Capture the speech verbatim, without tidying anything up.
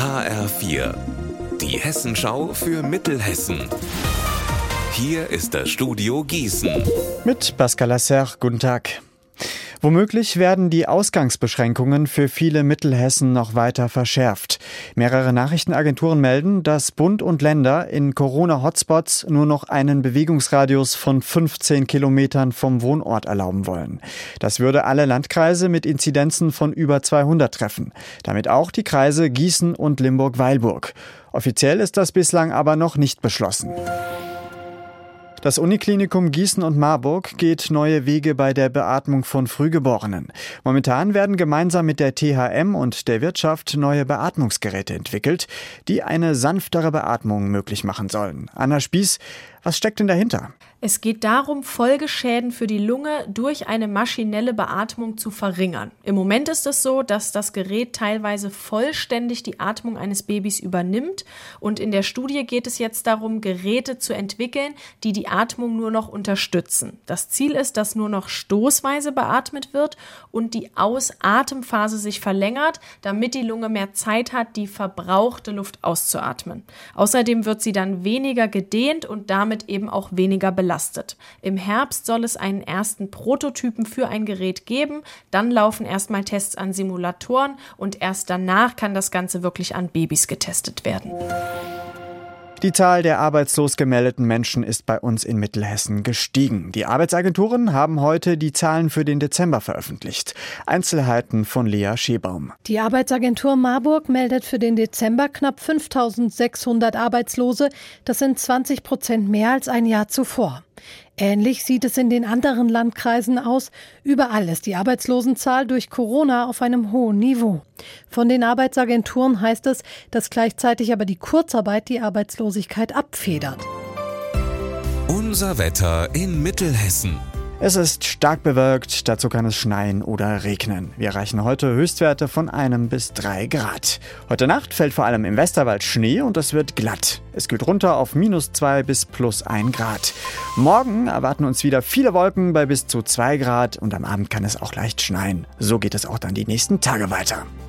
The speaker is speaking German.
H R vier, die Hessenschau für Mittelhessen. Hier ist das Studio Gießen. Mit Pascal Lasser, guten Tag. Womöglich werden die Ausgangsbeschränkungen für viele Mittelhessen noch weiter verschärft. Mehrere Nachrichtenagenturen melden, dass Bund und Länder in Corona-Hotspots nur noch einen Bewegungsradius von fünfzehn Kilometern vom Wohnort erlauben wollen. Das würde alle Landkreise mit Inzidenzen von über zweihundert treffen. Damit auch die Kreise Gießen und Limburg-Weilburg. Offiziell ist das bislang aber noch nicht beschlossen. Das Uniklinikum Gießen und Marburg geht neue Wege bei der Beatmung von Frühgeborenen. Momentan werden gemeinsam mit der T H M und der Wirtschaft neue Beatmungsgeräte entwickelt, die eine sanftere Beatmung möglich machen sollen. Anna Spieß, was steckt denn dahinter? Es geht darum, Folgeschäden für die Lunge durch eine maschinelle Beatmung zu verringern. Im Moment ist es so, dass das Gerät teilweise vollständig die Atmung eines Babys übernimmt. Und in der Studie geht es jetzt darum, Geräte zu entwickeln, die die Atmung nur noch unterstützen. Das Ziel ist, dass nur noch stoßweise beatmet wird und die Aus-Atemphase sich verlängert, damit die Lunge mehr Zeit hat, die verbrauchte Luft auszuatmen. Außerdem wird sie dann weniger gedehnt und damit eben auch weniger belastet. Im Herbst soll es einen ersten Prototypen für ein Gerät geben, dann laufen erstmal Tests an Simulatoren und erst danach kann das Ganze wirklich an Babys getestet werden. Die Zahl der arbeitslos gemeldeten Menschen ist bei uns in Mittelhessen gestiegen. Die Arbeitsagenturen haben heute die Zahlen für den Dezember veröffentlicht. Einzelheiten von Lea Schebaum. Die Arbeitsagentur Marburg meldet für den Dezember knapp fünftausendsechshundert Arbeitslose. Das sind zwanzig Prozent mehr als ein Jahr zuvor. Ähnlich sieht es in den anderen Landkreisen aus. Überall ist die Arbeitslosenzahl durch Corona auf einem hohen Niveau. Von den Arbeitsagenturen heißt es, dass gleichzeitig aber die Kurzarbeit die Arbeitslosigkeit abfedert. Unser Wetter in Mittelhessen. Es ist stark bewölkt, dazu kann es schneien oder regnen. Wir erreichen heute Höchstwerte von einem bis drei Grad. Heute Nacht fällt vor allem im Westerwald Schnee und es wird glatt. Es geht runter auf minus zwei bis plus ein Grad. Morgen erwarten uns wieder viele Wolken bei bis zu zwei Grad und am Abend kann es auch leicht schneien. So geht es auch dann die nächsten Tage weiter.